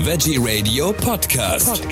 Veggie Radio Podcast.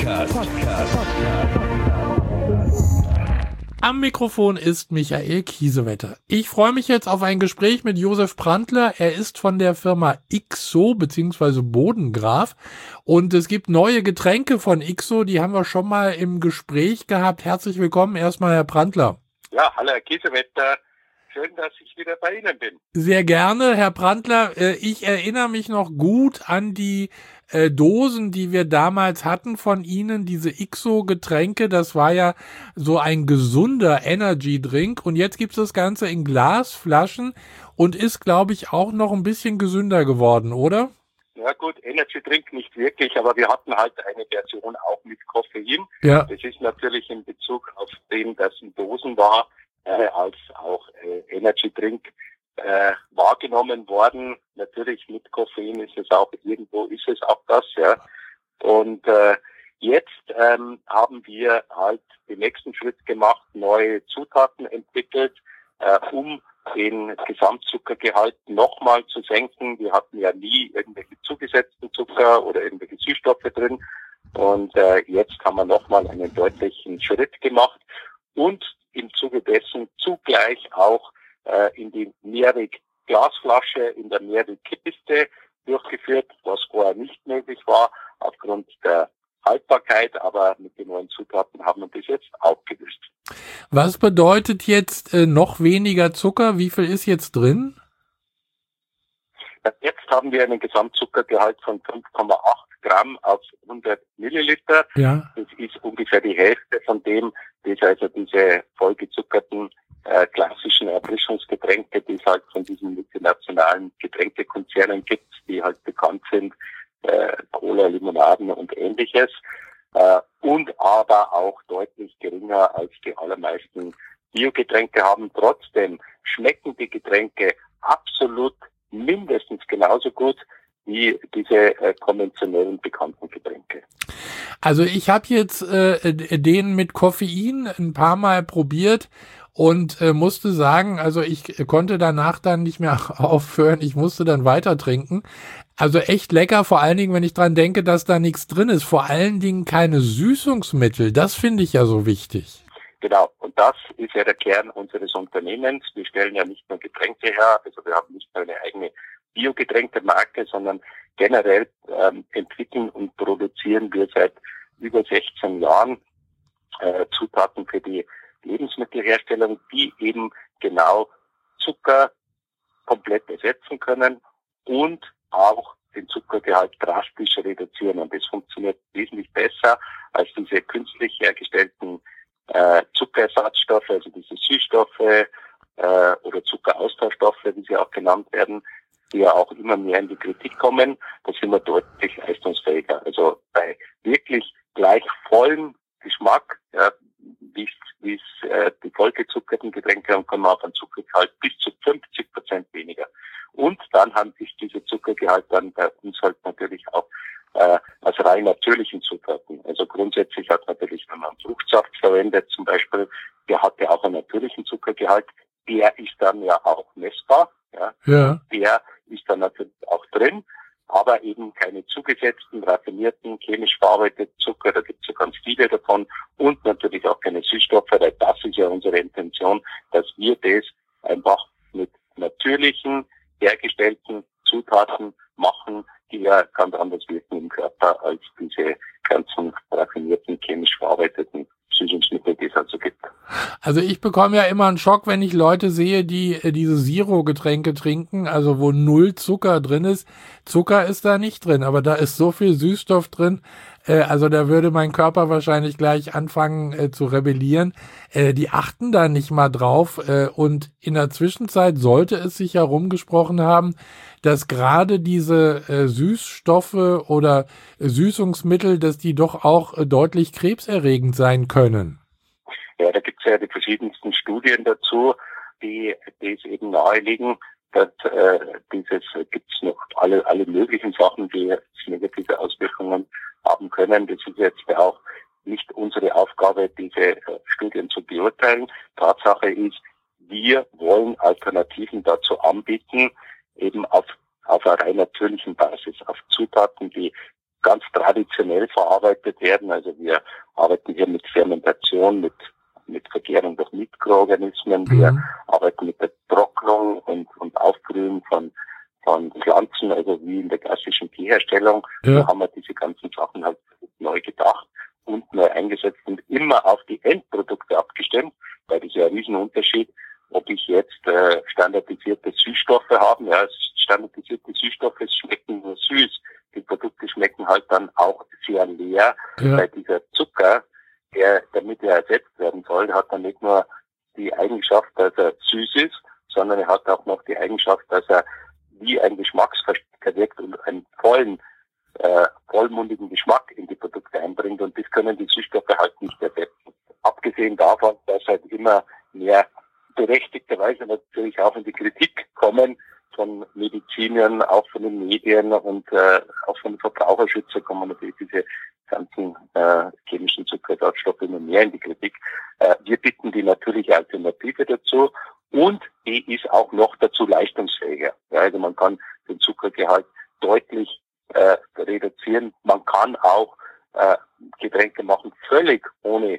Am Mikrofon ist Michael Kiesewetter. Ich freue mich jetzt auf ein Gespräch mit Josef Prantler. Er ist von der Firma IXO bzw. Bodengraf und es gibt neue Getränke von IXO, die haben wir schon mal im Gespräch gehabt. Herzlich willkommen erstmal, Herr Prantler. Ja, hallo Herr Kiesewetter. Schön, dass ich wieder bei Ihnen bin. Sehr gerne, Herr Prantler. Ich erinnere mich noch gut an die Dosen, die wir damals hatten von Ihnen, diese IXO-Getränke. Das war ja so ein gesunder Energy-Drink. Und jetzt gibt es das Ganze in Glasflaschen und ist, glaube ich, auch noch ein bisschen gesünder geworden, oder? Ja gut, Energy Drink nicht wirklich, aber wir hatten halt eine Version auch mit Koffein. Ja. Das ist natürlich in Bezug auf den, das in Dosen war, als auch Energy Drink wahrgenommen worden. Natürlich mit Koffein ist es auch, irgendwo ist es auch das, ja. Und jetzt haben wir halt den nächsten Schritt gemacht, neue Zutaten entwickelt, um den Gesamtzuckergehalt nochmal zu senken. Wir hatten ja nie irgendwelche zugesetzten Zucker oder irgendwelche Süßstoffe drin. Und jetzt haben wir nochmal einen deutlichen Schritt gemacht und im Zuge dessen zugleich auch in die Mehrweg-Glasflasche, in der Mehrweg-Kiste durchgeführt, was vorher nicht möglich war, aufgrund der Haltbarkeit, aber mit den neuen Zutaten haben wir das jetzt aufgelöst. Was bedeutet jetzt noch weniger Zucker? Wie viel ist jetzt drin? Jetzt haben wir einen Gesamtzuckergehalt von 5,8 Gramm auf 100 Milliliter. Ja. Das ist ungefähr die Hälfte von dem, das also diese vollgezuckerten klassischen Erfrischungsgetränke, die es halt von diesen multinationalen Getränkekonzernen gibt, die halt bekannt sind, Cola, Limonaden und ähnliches, und aber auch deutlich geringer als die allermeisten Biogetränke haben. Trotzdem schmecken die Getränke absolut mindestens genauso gut wie diese konventionellen bekannten Getränke. Also ich habe jetzt den mit Koffein ein paar Mal probiert und musste sagen, also ich konnte danach dann nicht mehr aufhören, ich musste dann weiter trinken. Also echt lecker, vor allen Dingen, wenn ich dran denke, dass da nichts drin ist. Vor allen Dingen keine Süßungsmittel, das finde ich ja so wichtig. Genau, und das ist ja der Kern unseres Unternehmens. Wir stellen ja nicht nur Getränke her, also wir haben nicht nur eine eigene Biogetränkemarke, sondern generell entwickeln und produzieren wir seit über 16 Jahren Zutaten für die Lebensmittelherstellung, die eben genau Zucker komplett ersetzen können und auch den Zuckergehalt drastisch reduzieren. Und das funktioniert wesentlich besser als diese künstlich hergestellten Zuckerersatzstoffe, also diese Süßstoffe oder Zuckeraustauschstoffe, wie sie auch genannt werden, die ja auch immer mehr in die Kritik kommen. Da sind wir deutlich leistungsfähiger. Also bei wirklich gleich vollem Geschmack, ja, wie es die vollgezuckerten Getränke haben, kann man auf einen Zuckergehalt bis zu 50% weniger. Und dann ist dieser Zuckergehalt dann bei uns halt natürlich auch aus rein natürlichen Zutaten. Also grundsätzlich hat natürlich, wenn man Fruchtsaft verwendet zum Beispiel, der hat ja auch einen natürlichen Zuckergehalt, der ist dann ja auch messbar, ja. Ja. Der ist dann natürlich auch drin, aber eben keine zugesetzten, raffinierten, chemisch verarbeiteten Zucker, da gibt es ja ganz viele davon und natürlich auch keine Süßstoffe, weil das ist ja unsere Intention, dass wir das einfach mit natürlichen, hergestellten Zutaten machen, die ja ganz anders wirken im Körper als diese ganzen raffinierten, chemisch verarbeiteten Süßungsmittel, die es also gibt. Also ich bekomme ja immer einen Schock, wenn ich Leute sehe, die diese Zero-Getränke trinken, also wo 0 Zucker drin ist. Zucker ist da nicht drin, aber da ist so viel Süßstoff drin, also da würde mein Körper wahrscheinlich gleich anfangen zu rebellieren. Die achten da nicht mal drauf und in der Zwischenzeit sollte es sich herumgesprochen haben, dass gerade diese Süßstoffe oder Süßungsmittel, dass die doch auch deutlich krebserregend sein können. Ja, da gibt es ja die verschiedensten Studien dazu, die es eben nahelegen, dass gibt's noch alle möglichen Sachen, die jetzt negative Auswirkungen haben können. Das ist jetzt ja auch nicht unsere Aufgabe, diese Studien zu beurteilen. Tatsache ist, wir wollen Alternativen dazu anbieten, eben auf einer rein natürlichen Basis, auf Zutaten, die ganz traditionell verarbeitet werden. Also wir arbeiten hier mit Fermentation, mit Vergärung durch Mikroorganismen. Wir arbeiten mit der Trocknung und Aufbrühen von Pflanzen, also wie in der klassischen Teeherstellung. Ja. Da haben wir diese ganzen Sachen halt neu gedacht und neu eingesetzt und immer auf die Endprodukte abgestimmt, weil das ist ja ein Riesenunterschied, ob ich jetzt standardisierte Süßstoffe habe. Ja, standardisierte Süßstoffe schmecken nur süß. Die Produkte schmecken halt dann auch sehr leer, weil dieser Zucker, damit er ersetzt werden soll, hat dann nicht nur die Eigenschaft, dass er süß ist, sondern er hat auch noch die Eigenschaft, dass er wie ein Geschmacksverstärker wirkt und einen vollmundigen Geschmack in die Produkte einbringt, und das können die Süßstoffe halt nicht ersetzen. Abgesehen davon, dass halt immer mehr berechtigterweise natürlich auch in die Kritik kommen von Medizinern, auch von den Medien und auch von den Verbraucherschützern kommen natürlich diese ganzen chemischen Zuckerersatzstoffe immer mehr in die Kritik. Wir bieten die natürliche Alternative dazu und die ist auch noch dazu leistungsfähiger. Ja, also man kann den Zuckergehalt deutlich reduzieren. Man kann auch Getränke machen völlig ohne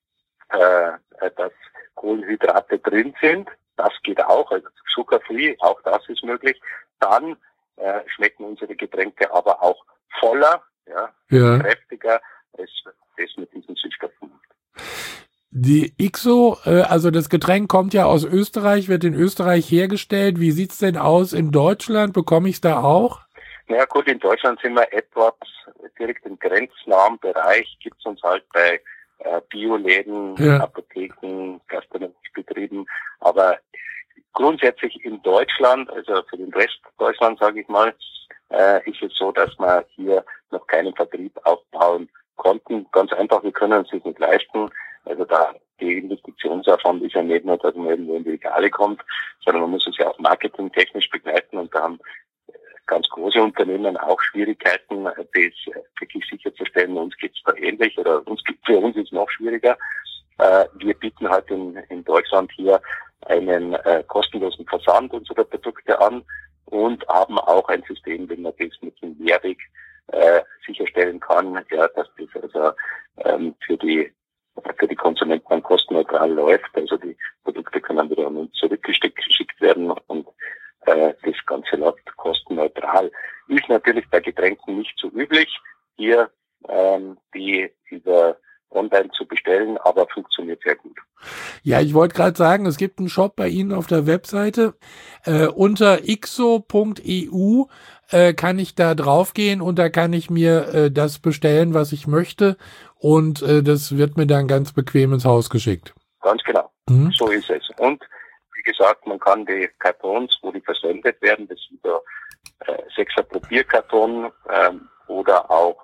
dass Kohlenhydrate drin sind. Das geht auch, also sugar-free, auch das ist möglich. Dann schmecken unsere Getränke aber auch voller, kräftiger, als das mit diesen Süßstoffen macht. Die XO, also das Getränk kommt ja aus Österreich, wird in Österreich hergestellt. Wie sieht's denn aus in Deutschland? Bekomme ich es da auch? Naja gut, in Deutschland sind wir etwas direkt im grenznahen Bereich, gibt's uns halt bei Bioläden, Apotheken, Gastronomiebetrieben, aber grundsätzlich in Deutschland, also für den Rest Deutschland, sage ich mal, ist es so, dass wir hier noch keinen Vertrieb aufbauen konnten. Ganz einfach, wir können uns das nicht leisten. Also da die Investitionsaufwand ist ja nicht nur, dass man irgendwo in die Regale kommt, sondern man muss es ja auch marketingtechnisch begleiten, und da haben ganz große Unternehmen auch Schwierigkeiten, das wirklich sicherzustellen. Uns geht's da ähnlich, oder für uns ist es noch schwieriger. Wir bieten halt in Deutschland hier einen kostenlosen Versand unserer Produkte an und haben auch ein System, wenn man das mit dem Mehrweg sicherstellen kann, ja, dass das also für die Konsumenten dann kostenneutral läuft. Also die Produkte können wieder an uns zurückgeschickt werden und das Ganze läuft kostenneutral. Ist natürlich bei Getränken nicht so üblich, hier die über online zu bestellen, aber funktioniert sehr gut. Ja, ich wollte gerade sagen, es gibt einen Shop bei Ihnen auf der Webseite. Unter xo.eu kann ich da draufgehen und da kann ich mir das bestellen, was ich möchte, und das wird mir dann ganz bequem ins Haus geschickt. Ganz genau, so ist es. Und wie gesagt, man kann die Kartons, wo die versendet werden, das sind so 6er Papierkarton oder auch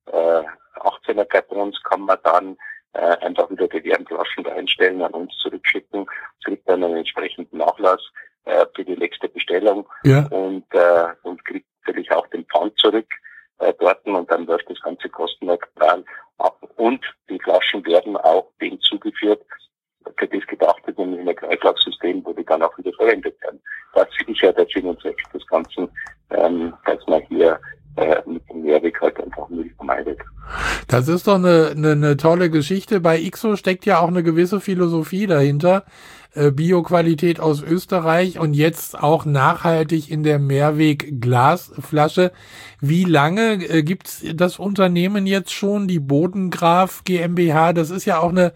18er Kartons, kann man dann einfach wieder die leeren Flaschen reinstellen, an uns zurückschicken, kriegt dann einen entsprechenden Nachlass für die nächste Bestellung und kriegt natürlich auch den Pfand zurück dort, und dann läuft das Ganze kostenneutral ab, und die Flaschen werden auch dem zugeführt, für das gedacht ist, nämlich in ein Kreislaugsystem, wo die dann auch wieder verwendet werden. Das ist ja der Sinn und Zweck des Ganzen, dass man hier mit dem Mehrweg halt einfach Müll vermeidet. Das ist doch eine tolle Geschichte. Bei XO steckt ja auch eine gewisse Philosophie dahinter. Bioqualität aus Österreich und jetzt auch nachhaltig in der Mehrweg-Glasflasche. Wie lange gibt's das Unternehmen jetzt schon, die Bodengraf GmbH? Das ist ja auch eine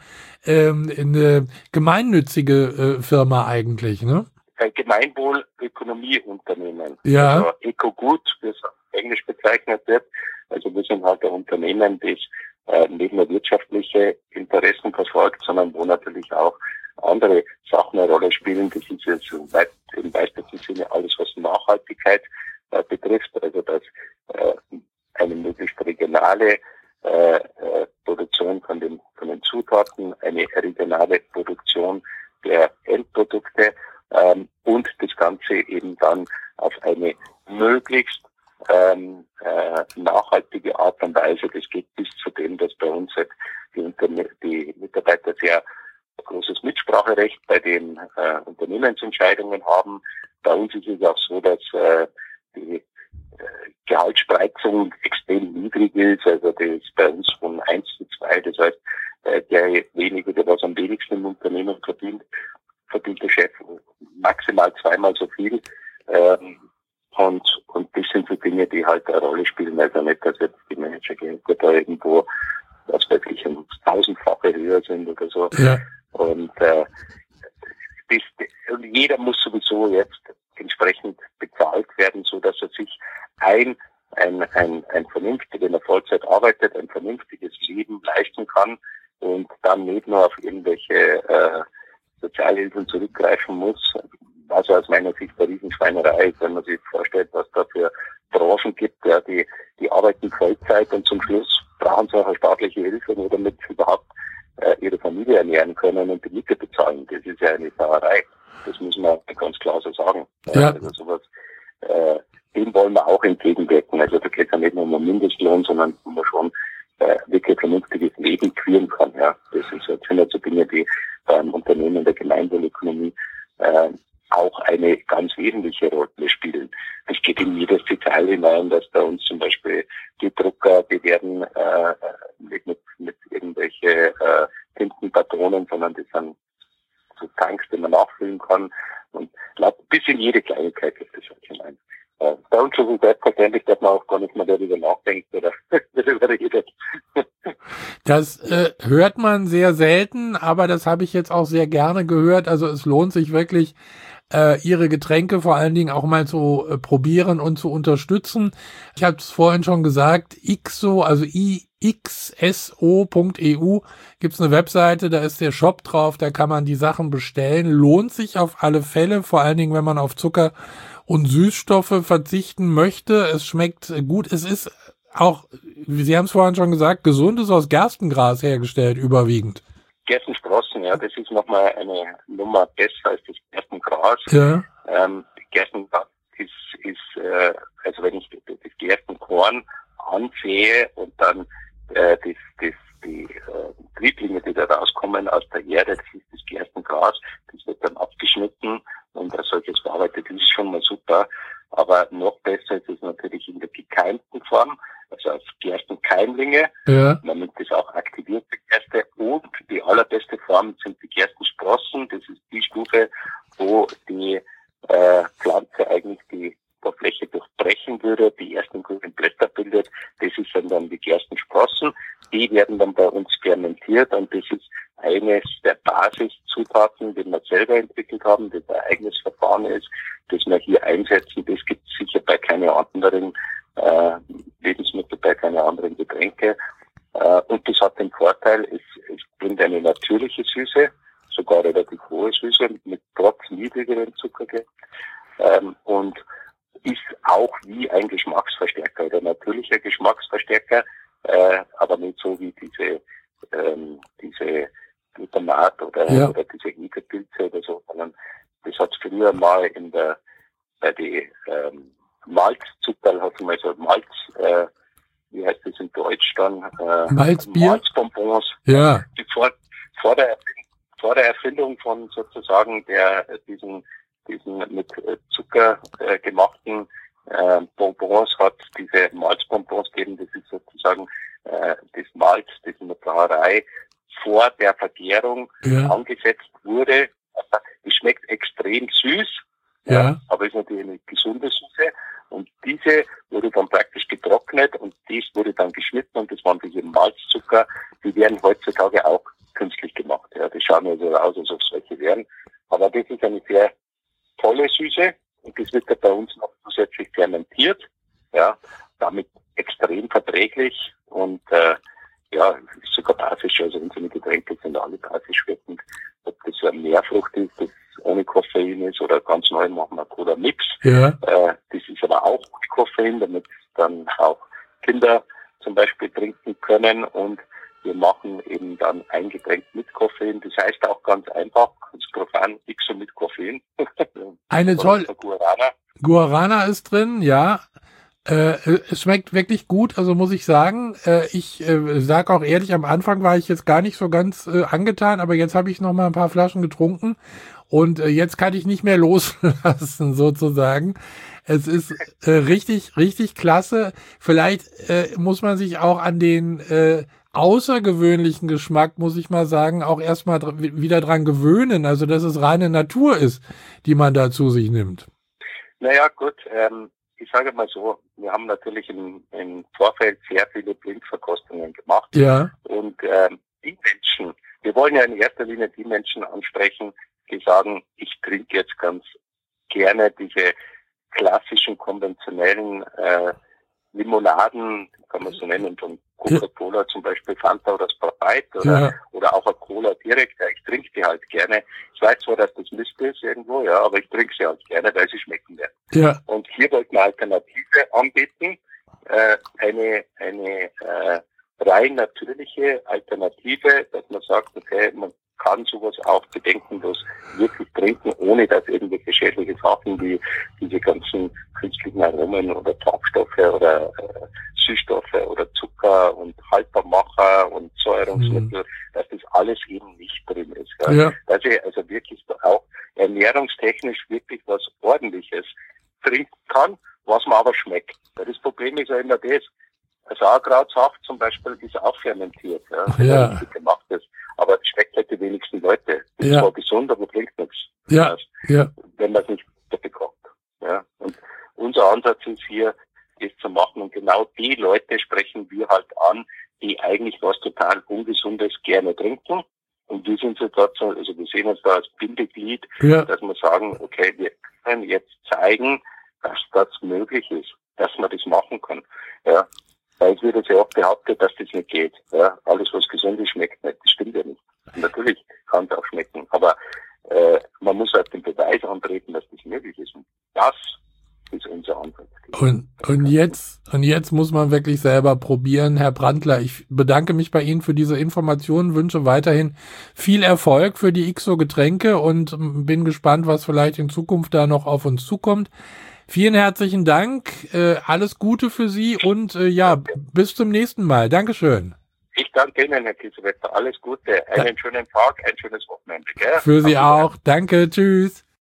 gemeinnützige Firma eigentlich, ne? Ein Gemeinwohl-Ökonomieunternehmen. Ja. Also Eco-Good, wie es auf Englisch bezeichnet wird. Also wir sind halt ein Unternehmen, das nicht nur wirtschaftliche Interessen verfolgt, sondern wo natürlich auch andere Sachen eine Rolle spielen. Das ist jetzt im weitesten Sinne alles, was Nachhaltigkeit betrifft. Also dass eine möglichst regionale Produktion von den Zutaten, eine regionale Produktion der Endprodukte und das Ganze eben dann auf eine möglichst nachhaltige Art und Weise. Das geht bis zu dem, dass bei uns halt die Mitarbeiter sehr großes Mitspracherecht bei den Unternehmensentscheidungen haben. Bei uns ist es auch so, dass die Malzspreizung extrem niedrig ist, also das ist bei uns von 1:2, das heißt, derjenige, der was am wenigsten im Unternehmen verdient der Chef maximal zweimal so viel. Und das sind so Dinge, die halt eine Rolle spielen. Also nicht, dass jetzt die Managergehälter da irgendwo, was weiß ich, 1000-fache höher sind oder so. Ja. Und jeder muss sowieso jetzt entsprechend bezahlt werden, so dass er sich ein vernünftiges, wenn er Vollzeit arbeitet, ein vernünftiges Leben leisten kann und dann nicht nur auf irgendwelche Sozialhilfen zurückgreifen muss, was aus meiner Sicht eine Riesenschweinerei ist, wenn man sich vorstellt, was da für Branchen gibt, ja, die arbeiten Vollzeit und zum Schluss brauchen sie auch eine staatliche Hilfe, nur damit sie überhaupt ihre Familie ernähren können und die Miete bezahlen. Das ist ja eine Sauerei. Das muss man ganz klar so sagen. Ja. Also sowas, dem wollen wir auch entgegenwirken. Also da geht es ja nicht nur um einen Mindestlohn, sondern wo man schon wirklich ein vernünftiges Leben führen kann. Ja, das sind so Dinge, die beim Unternehmen der Gemeinwohlökonomie auch eine ganz wesentliche Rolle spielen. Es geht in jedes Detail hinein, dass bei uns zum Beispiel die Drucker, die werden nicht mit irgendwelche Tintenpatronen, sondern das sind so Tanks, die man nachfüllen kann. Und bis in jede Kleinigkeit geht das halt hinein. Bei uns ist es selbstverständlich, dass man auch gar nicht mehr darüber nachdenkt oder darüber redet. Das hört man sehr selten, aber das habe ich jetzt auch sehr gerne gehört. Also es lohnt sich wirklich, ihre Getränke vor allen Dingen auch mal zu probieren und zu unterstützen. Ich habe es vorhin schon gesagt, IXSO, also ixso.eu, gibt's eine Webseite, da ist der Shop drauf, da kann man die Sachen bestellen. Lohnt sich auf alle Fälle, vor allen Dingen, wenn man auf Zucker und Süßstoffe verzichten möchte. Es schmeckt gut. Es ist auch, Sie haben es vorhin schon gesagt, gesund, ist aus Gerstengras hergestellt, überwiegend. Gerstensprossen, ja, das ist nochmal eine Nummer besser als das Gerstengras. Ja. Gerstengras ist also wenn ich das Gerstenkorn ansehe und dann die Trieblinge, die da rauskommen aus der Erde, das ist das Gerstengras, das wird dann abgeschnitten und als solches verarbeitet, das ist schon mal super. Aber noch besser ist es natürlich in der gekeimten Form, also als Gerstenkeimlinge. Ja. Man nimmt das auch aktivierte Gerste und die allerbeste Form sind die Gerstensprossen. Das ist die Stufe, wo die Pflanze eigentlich die Oberfläche durchbrechen würde, die ersten grünen Blätter bildet. Das ist dann die Gerstensprossen. Die werden dann bei uns fermentiert und das ist eines der Basiszutaten, die wir selber entwickelt haben, das ein eigenes Verfahren ist, das wir hier einsetzen. Das gibt es sicher bei keinen anderen Lebensmittel, bei keinen anderen Getränke. Und das hat den Vorteil, es bringt eine natürliche Süße, sogar relativ hohe Süße, mit trotz niedrigerem Zuckergehalt. Und ist auch wie ein Geschmacksverstärker oder natürlicher Geschmacksverstärker, aber nicht so wie diese Glutamat oder diese Igelpilze oder so, sondern das hat es früher mal bei den Malzzuckerl, hat mal so Malz, wie heißt das in Deutsch dann? Malzbier? Malzbonbons. Ja. Die vor der Erfindung von sozusagen diesen mit Zucker gemachten Bonbons hat diese Malzbonbons gegeben. Das ist sozusagen das Malz, das in der Brauerei vor der Vergärung angesetzt wurde. Die schmeckt extrem süß, aber ist natürlich eine gesunde Süße. Und diese wurde dann praktisch getrocknet und dies wurde dann geschnitten und das waren diese Malzzucker, die werden heutzutage auch künstlich gemacht. Ja, die schauen also aus, als ob es welche wären. Aber das ist eine sehr tolle Süße und das wird ja bei uns noch zusätzlich fermentiert, ja, damit extrem verträglich und ist sogar basisch, also unsere Getränke sind alle basisch wirkend. Ob das so ein Meerfrucht ist, das ohne Koffein ist oder ganz neu machen wir Cola Mix. Ja. Das ist aber auch ohne Koffein, damit dann auch Kinder zum Beispiel trinken können und wir machen eben dann ein Getränk mit Koffein. Das heißt auch ganz einfach, das Profan IXSO mit Koffein. Eine tolle Guarana ist drin, ja. Es schmeckt wirklich gut, also muss ich sagen. Ich sage auch ehrlich, am Anfang war ich jetzt gar nicht so ganz angetan, aber jetzt habe ich noch mal ein paar Flaschen getrunken und jetzt kann ich nicht mehr loslassen sozusagen. Es ist richtig, richtig klasse. Vielleicht muss man sich auch an den außergewöhnlichen Geschmack, muss ich mal sagen, auch erstmal wieder dran gewöhnen. Also, dass es reine Natur ist, die man da zu sich nimmt. Naja, gut, ich sage mal so, wir haben natürlich im Vorfeld sehr viele Blindverkostungen gemacht. Ja. Und die Menschen, wir wollen ja in erster Linie die Menschen ansprechen, die sagen, ich trinke jetzt ganz gerne diese klassischen, konventionellen Limonaden, kann man so nennen, von Coca-Cola zum Beispiel, Fanta oder Sprite oder auch eine Cola direkt. Ja, ich trinke die halt gerne. Ich weiß zwar, dass das Mist ist irgendwo, ja, aber ich trinke sie halt gerne, weil sie schmecken werden. Ja. Und hier wollten wir Alternative anbieten, eine rein natürliche Alternative, dass man sagt, okay, man kann sowas auch bedenkenlos wirklich trinken, ohne dass irgendwelche schädliche Sachen wie diese ganzen künstlichen Aromen oder Farbstoffe oder Süßstoffe oder Zucker und Haltbarmacher und Säurungsmittel, dass das alles eben nicht drin ist. Ja. Dass ich also wirklich auch ernährungstechnisch wirklich was Ordentliches trinken kann, was man aber schmeckt. Weil das Problem ist ja immer das, Sauerkrautsaft zum Beispiel ist auch fermentiert, ja. Gemacht ist. Aber es schmeckt halt die wenigsten Leute. Ist zwar gesund, aber bringt nichts. Ja. Wenn man es nicht bekommt. Ja. Und unser Ansatz ist hier, das zu machen. Und genau die Leute sprechen wir halt an, die eigentlich was total Ungesundes gerne trinken. Und wir sind jetzt dazu, also wir sehen uns da als Bindeglied, dass wir sagen, okay, wir können jetzt zeigen, dass das möglich ist, dass man das machen kann. Ja. Weil es wird jetzt ja oft behauptet, dass das nicht geht. Ja, alles, was gesund ist, schmeckt nicht. Das stimmt ja nicht. Und natürlich kann es auch schmecken. Aber man muss halt den Beweis antreten, dass das möglich ist. Und das ist unser Ansatz. Und jetzt muss man wirklich selber probieren. Herr Brandler, ich bedanke mich bei Ihnen für diese Informationen, wünsche weiterhin viel Erfolg für die XO Getränke und bin gespannt, was vielleicht in Zukunft da noch auf uns zukommt. Vielen herzlichen Dank, alles Gute für Sie und bis zum nächsten Mal. Dankeschön. Ich danke Ihnen, Herr Kiesewetter. Alles Gute, einen schönen Tag, ein schönes Wochenende. Gell? Für Sie auch. Danke, tschüss.